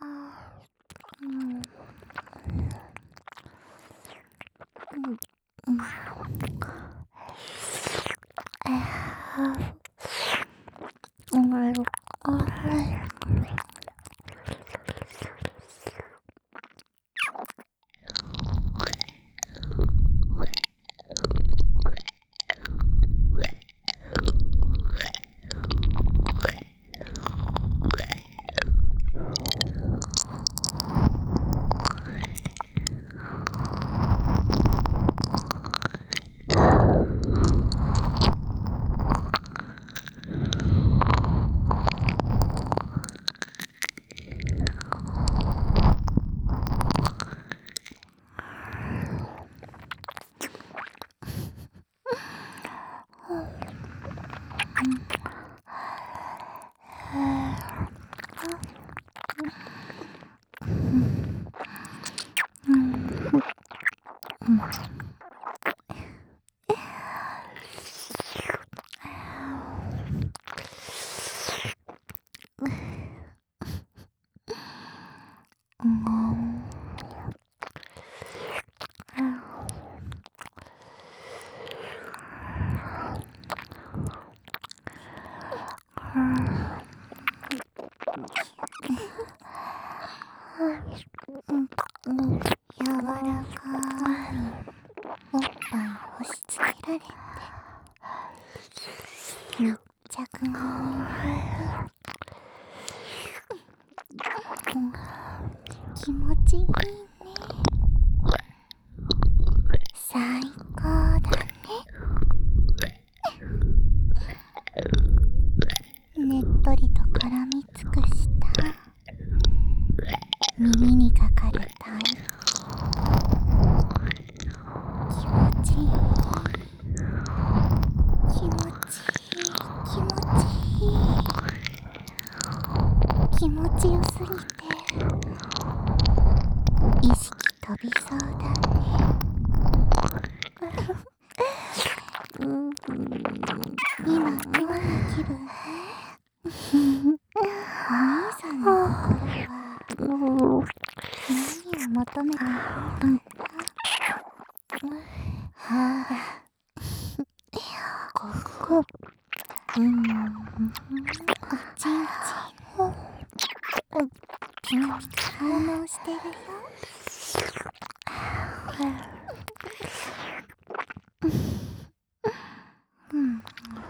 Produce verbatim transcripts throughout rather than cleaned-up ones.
うん。うん。柔らかいおっぱい押し付けられて密着も気持ちいいね。最高だね。ねっとりと絡みつくした耳にかかるタイ気持ちいい気持ちいい気持ちいい気持ちよすぎて意識飛びそうだね。うん、今今の気分お兄さんの心は何を求めているのかな。ほらここうん、おちんちんピカピカ反応してるよ。うん。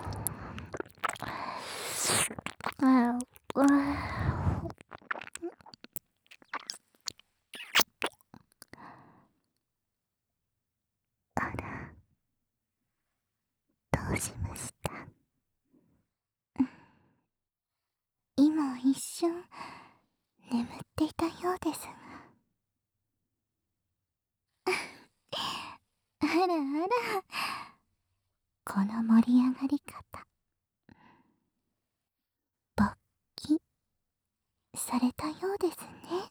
あら、どうしました？今一瞬眠っていたようですが。あらあら、この盛り上がり方、勃起されたようですね。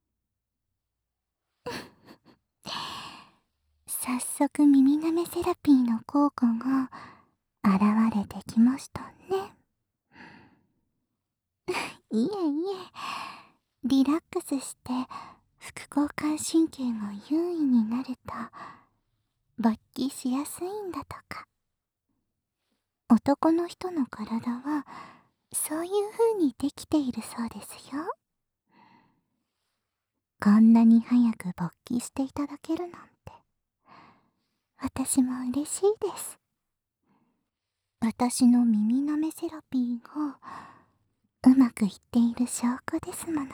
早速耳なめセラピーの効果が現れてきましたね。いえいえ、リラックスして副交感神経が優位になると勃起しやすいんだとか。男の人の体はそういう風にできているそうですよ。こんなに早く勃起していただけるなんて私も嬉しいです。私の耳なめセラピーがうまくいっている証拠ですものね。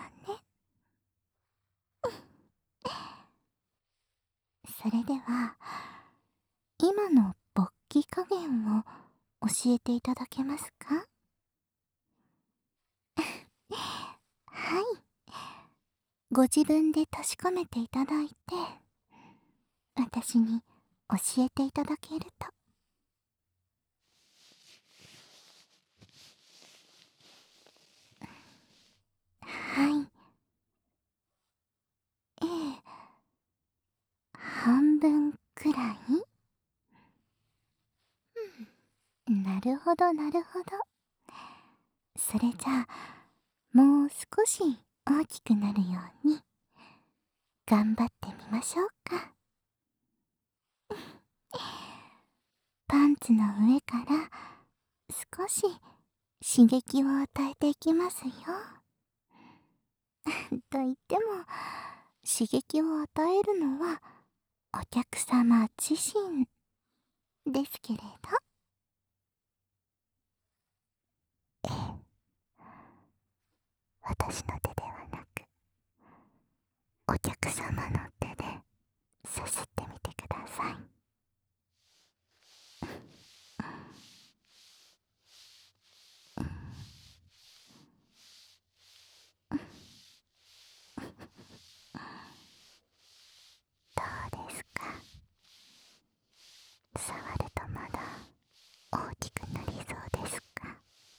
それでは今の勃起加減を教えていただけますか？はい、ご自分で確かめていただいて私に教えていただけると。はい、ええ、半分くらい。うん、なるほどなるほど。それじゃあもう少し大きくなるように頑張ってみましょうか。パンツの上から少し刺激を与えていきますよ。と言っても刺激を与えるのはお客様自身ですけれど、ええ、私の手ではなくお客様の手でさすってみてください。どうですか？触るとまだ大きくなりそうですか？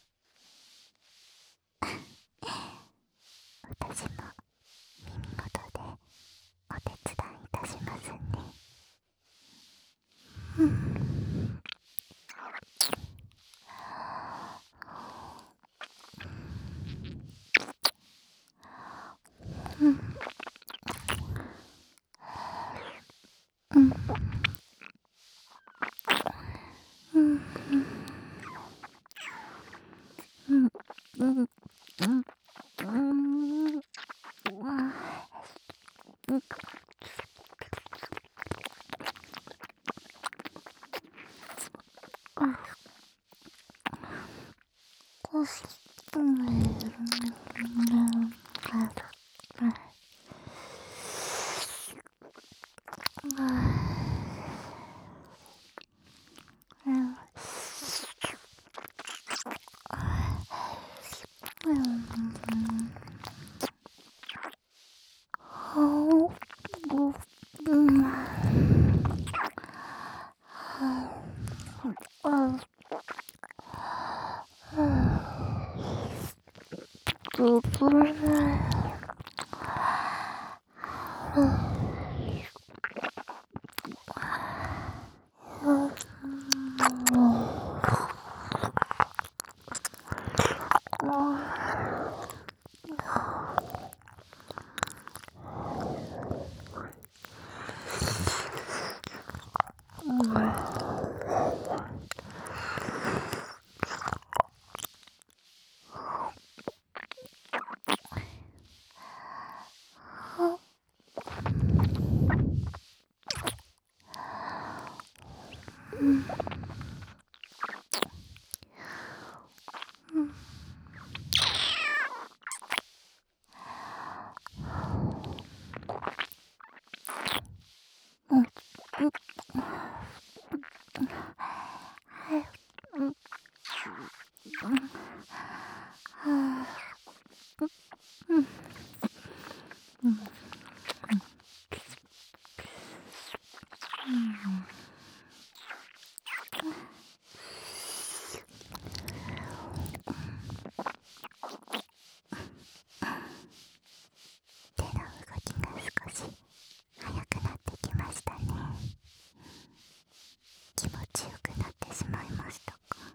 私も耳元でお手伝いいたしますね。うん。うん。うん。うん。うん。うん。うん。うん。うん。手の動きが少し速くなってきましたね。気持ちよくなってしまいましたか？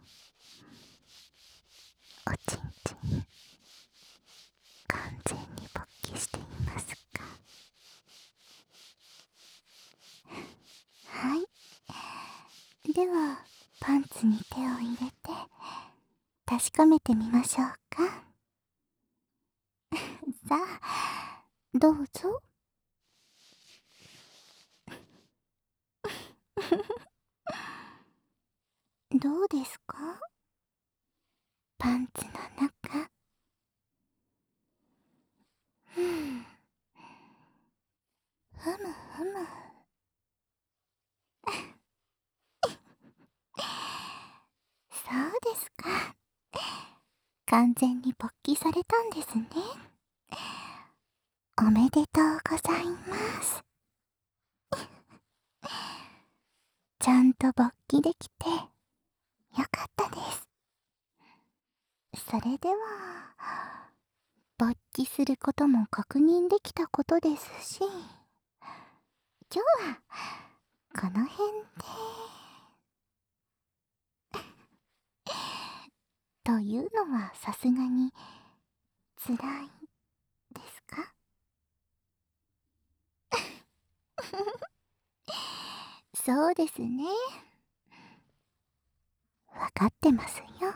おちんちん完全に勃起していますか？はい。ではパンツに手を入れて確かめてみましょうか。さあどうぞ。どうですか？パンツの中。ふん。ふむふむ。そうですか。完全に勃起されたんですね。おめでとうございます。ちゃんと勃起できてよかったです。それでは勃起することも確認できたことですし、今日はこの辺でというのはさすがにつらいですそうですね。わかってますよ。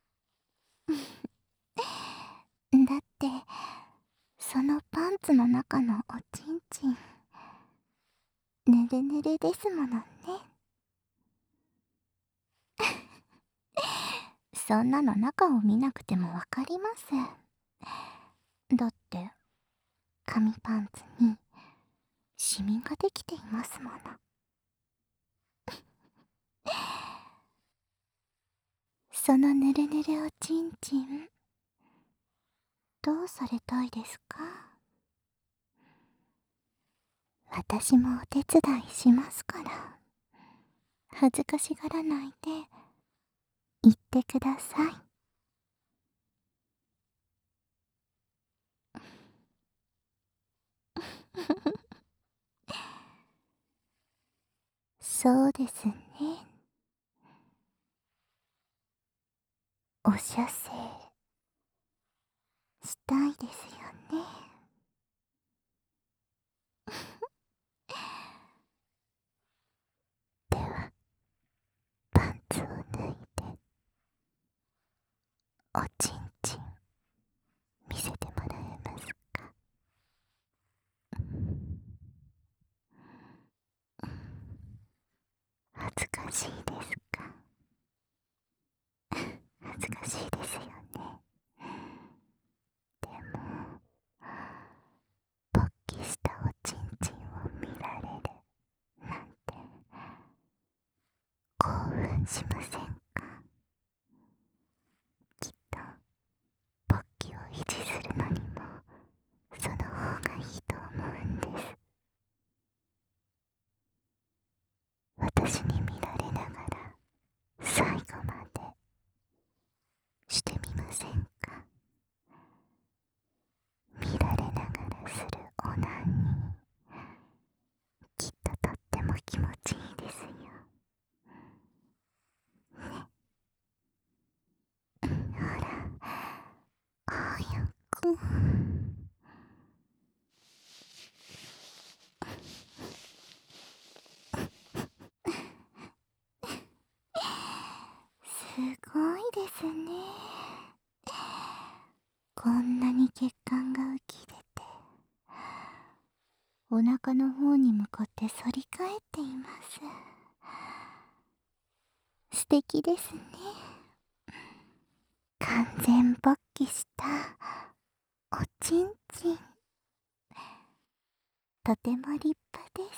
だって、そのパンツの中のおちんちん、ぬるぬるですものね。そんなの中を見なくてもわかります。だって、紙パンツにシミができていますもの。そのぬるぬるおちんちん、どうされたいですか？私もお手伝いしますから、恥ずかしがらないで言ってください。そうですね。お射精したいですよね。では、パンツを脱いで、おちんちん見せてもらえますか？恥ずかしいですか？恥ずかしいですよね。でも、勃起したおちんちんを見られるなんて興奮しませんか？きっと勃起を維持するのにもその方がいいと思うんです。私に見られながら最後までしてみませんか？見られながらするオナニー、きっととっても気持ちいいですよ。ほら、早く。すごいですね。こんなに血管が浮き出て、お腹の方に向かって反り返っています。素敵ですね。完全勃起したおちんちん、とても立派です。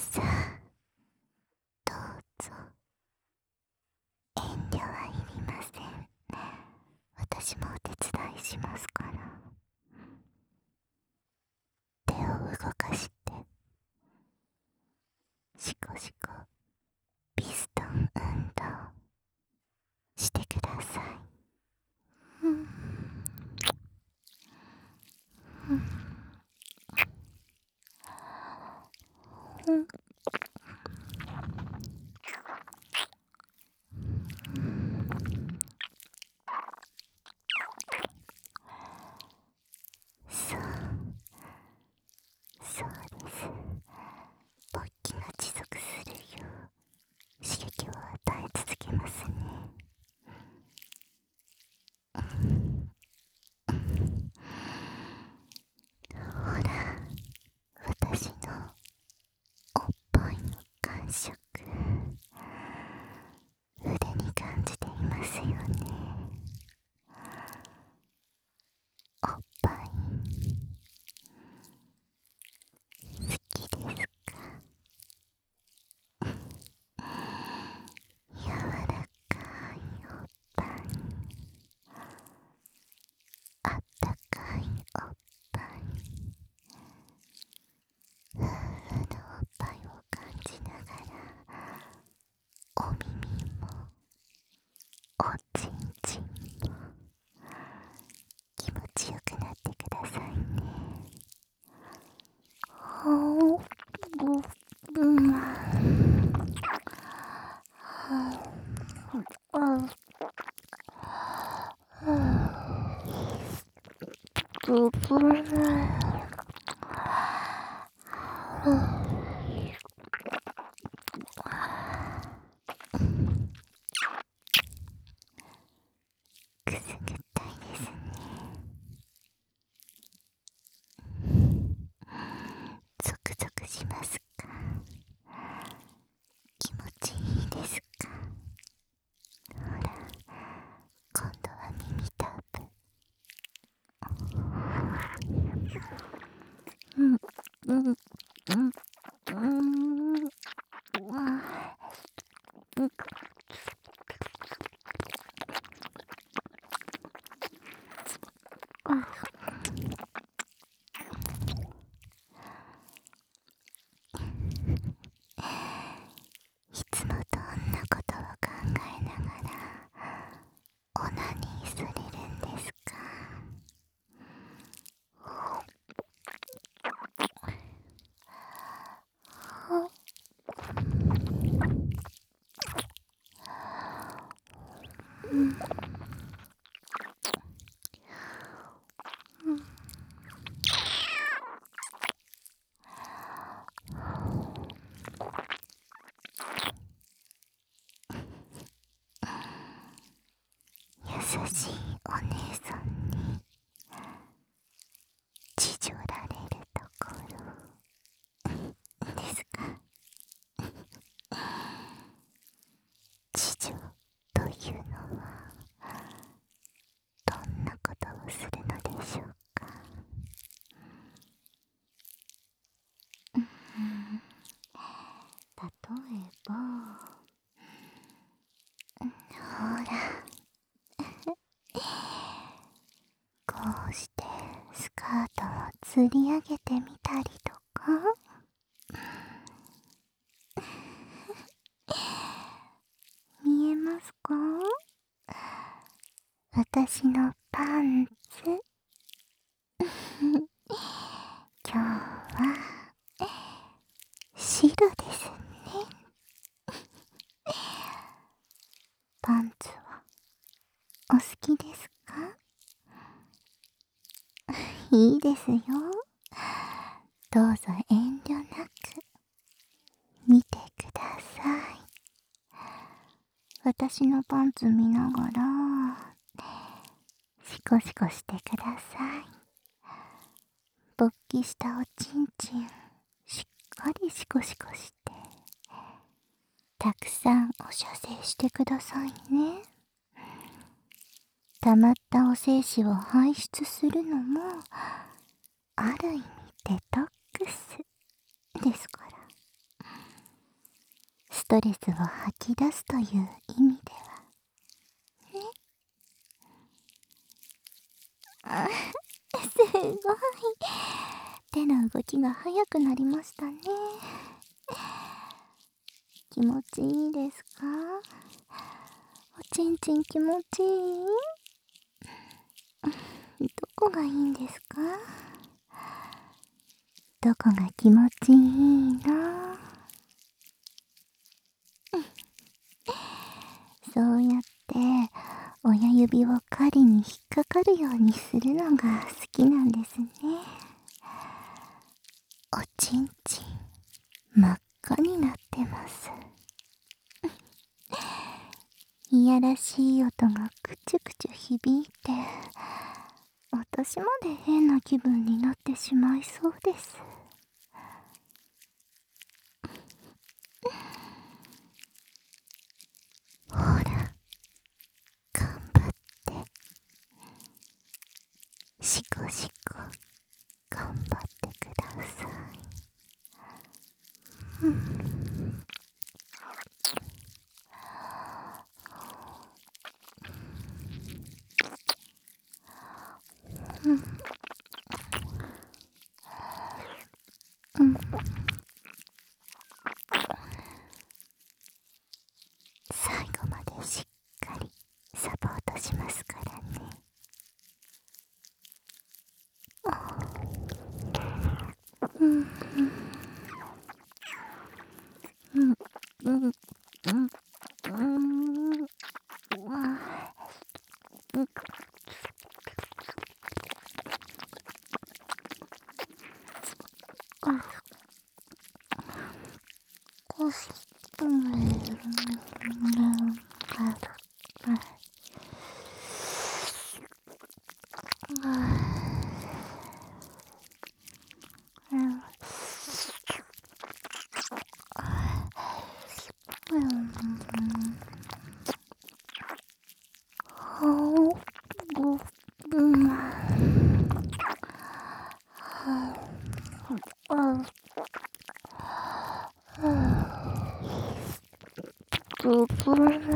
さあ、どうぞ。遠慮はいりません。私もお手伝いしますから。手を動かして、シコシコピストン運動してください。うん、うん、うん。そう、そうです。勃起が持続するよう刺激を与え続けますね。ほら、私のおっぱいの感触、腕に感じていますよね。おっぱい好きですか？柔らかいおっぱい、あったかいおっぱい、ふわふわのおっぱいを感じながら、お耳もおちんちんも気持ちよくなってくださいね。ほー、うん、うん。 くすぐったいですね。ゾクゾクしますか？気持ちいいですか？ほら、今度は耳タープ。うんうんうんうんうんいつもどんなことを考えながらオナニーされるんですか？優しいお姉さんにちじょられるところですか？地上というのはどんなことをするのでしょうか？うん、例えば、ほらこうしてスカートを吊り上げてみたりとか、見えますか？私のパンツ今日は白ですね。パンツはお好きですか？いいですよ。どうぞ遠慮なく見てください。私のパンツ見ながらシコシコしてください。勃起したおちんちんしっかりシコシコしてたくさんお射精してくださいね。溜まったお精子を排出するのもある意味デトックスですから、ストレスを吐き出すという意味ではね。あ、すごい手の動きが速くなりましたね。気持ちいいですか？おちんちん気持ちいい？どこがいいんですか？どこが気持ちいいの？そうやって親指を狩りに引っかかるようにするのが好きなんですね。おちんちん真っ赤になってます。いやらしい音がくちゅくちゅ響いて、私まで変な気分になってしまいそうです。ほら、頑張ってシコシコ頑張ってください。うん、うんうん、最後までしっかりサポートしますからね。うんうんうんうんうんうん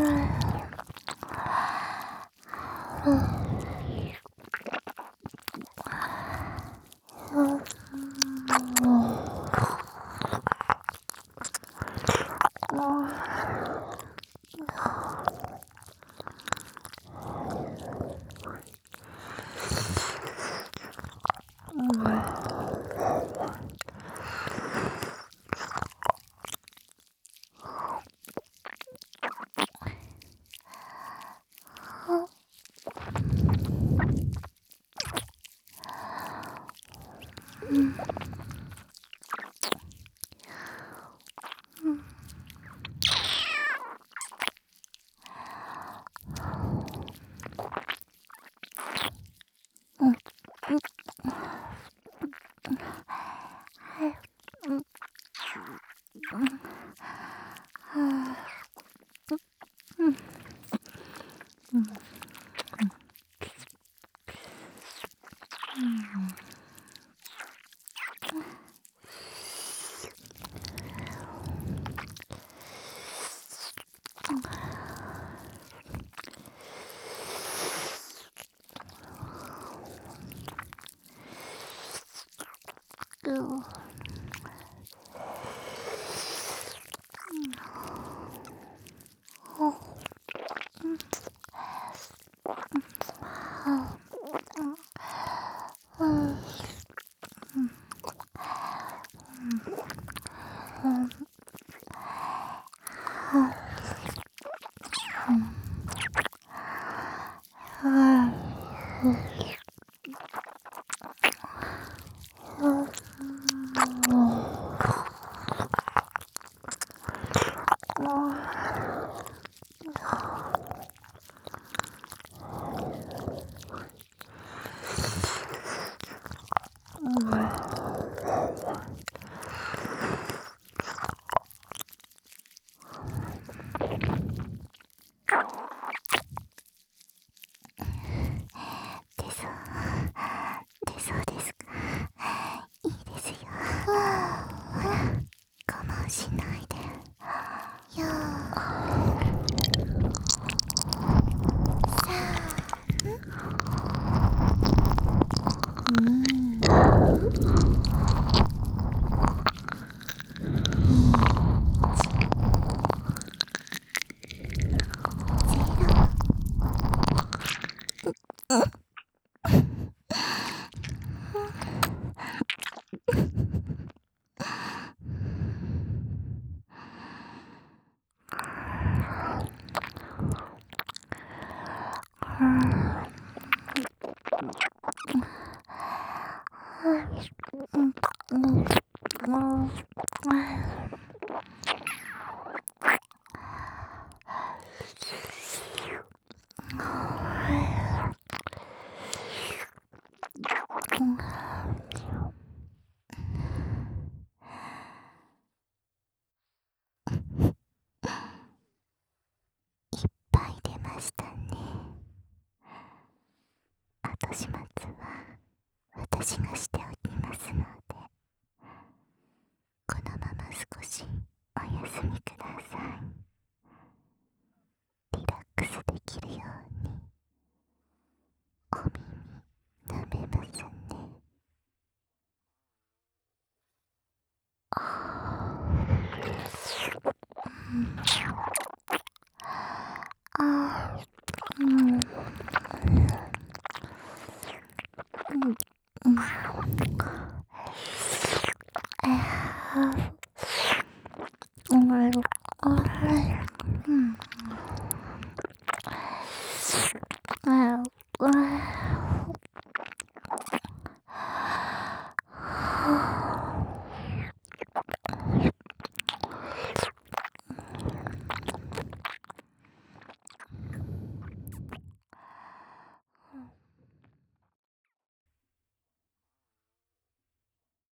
後始末は私がしておきますので、このまま少しお休みください。リラックスできるようにお耳舐めますね。ああ、うん、うん